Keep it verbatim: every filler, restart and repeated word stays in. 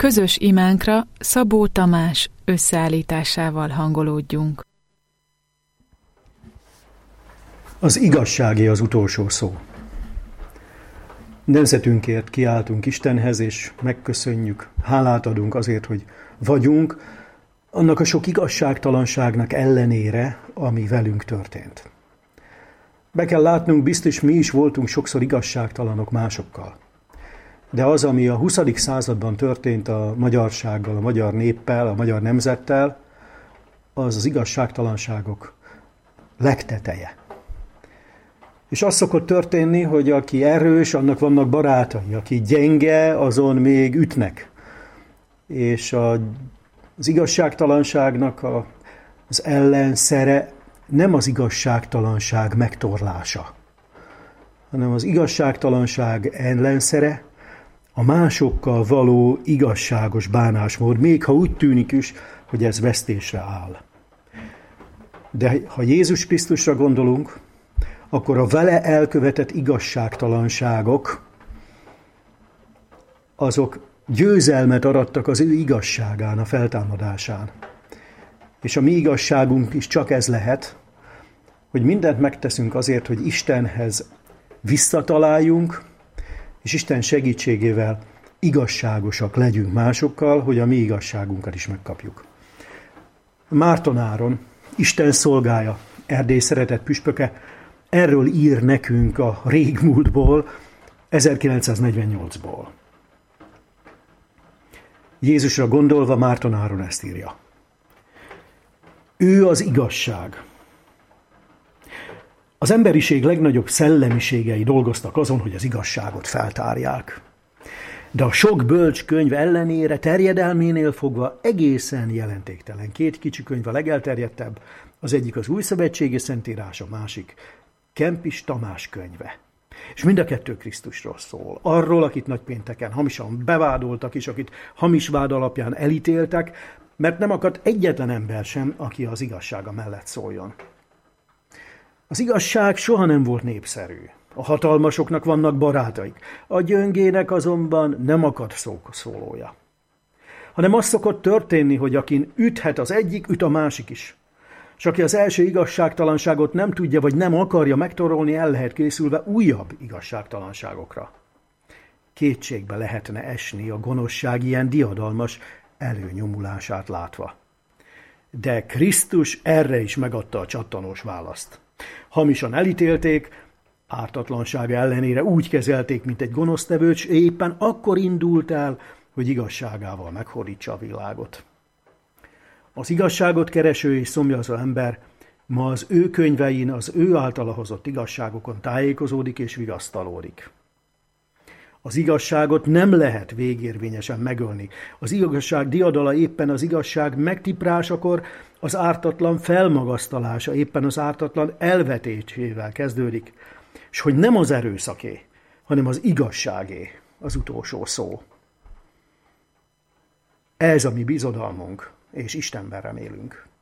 Közös imánkra Szabó Tamás összeállításával hangolódjunk. Az igazságé az utolsó szó. Nemzetünkért kiáltunk Istenhez, és megköszönjük, hálát adunk azért, hogy vagyunk, annak a sok igazságtalanságnak ellenére, ami velünk történt. Be kell látnunk, biztos mi is voltunk sokszor igazságtalanok másokkal. De az, ami a huszadik században történt a magyarsággal, a magyar néppel, a magyar nemzettel, az az igazságtalanságok legteteje. És az szokott történni, hogy aki erős, annak vannak barátai, aki gyenge, azon még ütnek. És a, az igazságtalanságnak a, az ellenszere nem az igazságtalanság megtorlása, hanem az igazságtalanság ellenszere a másokkal való igazságos bánásmód, még ha úgy tűnik is, hogy ez vesztésre áll. De ha Jézus Krisztusra gondolunk, akkor a vele elkövetett igazságtalanságok, azok győzelmet arattak az ő igazságán, a feltámadásán. És a mi igazságunk is csak ez lehet, hogy mindent megteszünk azért, hogy Istenhez visszataláljunk, és Isten segítségével igazságosak legyünk másokkal, hogy a mi igazságunkat is megkapjuk. Márton Áron, Isten szolgája, Erdély szeretett püspöke, erről ír nekünk a régmúltból, ezerkilencszáznegyvennyolcból. Jézusra gondolva Márton Áron ezt írja. Ő az igazság. Az emberiség legnagyobb szellemiségei dolgoztak azon, hogy az igazságot feltárják. De a sok bölcs könyv ellenére terjedelménél fogva egészen jelentéktelen. Két kicsi könyv a legelterjedtebb, az egyik az Újszövetségi Szentírás, a másik Kempis Tamás könyve. És mind a kettő Krisztusról szól. Arról, akit nagypénteken hamisan bevádoltak, és akit hamis vád alapján elítéltek, mert nem akadt egyetlen ember sem, aki az igazsága mellett szóljon. Az igazság soha nem volt népszerű. A hatalmasoknak vannak barátaik, a gyöngének azonban nem akad szószólója. Hanem az szokott történni, hogy akin üthet az egyik, üt a másik is. És aki az első igazságtalanságot nem tudja, vagy nem akarja megtorolni, el lehet készülve újabb igazságtalanságokra. Kétségbe lehetne esni a gonoszság ilyen diadalmas előnyomulását látva. De Krisztus erre is megadta a csattanós választ. Hamisan elítélték, ártatlansága ellenére úgy kezelték, mint egy gonosztevőt, és éppen akkor indult el, hogy igazságával meghódítsa a világot. Az igazságot kereső és szomjazó ember ma az ő könyvein, az ő általa hozott igazságokon tájékozódik és vigasztalódik. Az igazságot nem lehet végérvényesen megölni. Az igazság diadala éppen az igazság megtiprásakor, az ártatlan felmagasztalása éppen az ártatlan elvetésével kezdődik. És hogy nem az erőszaké, hanem az igazságé az utolsó szó. Ez a mi bizodalmunk, és Istenben remélünk.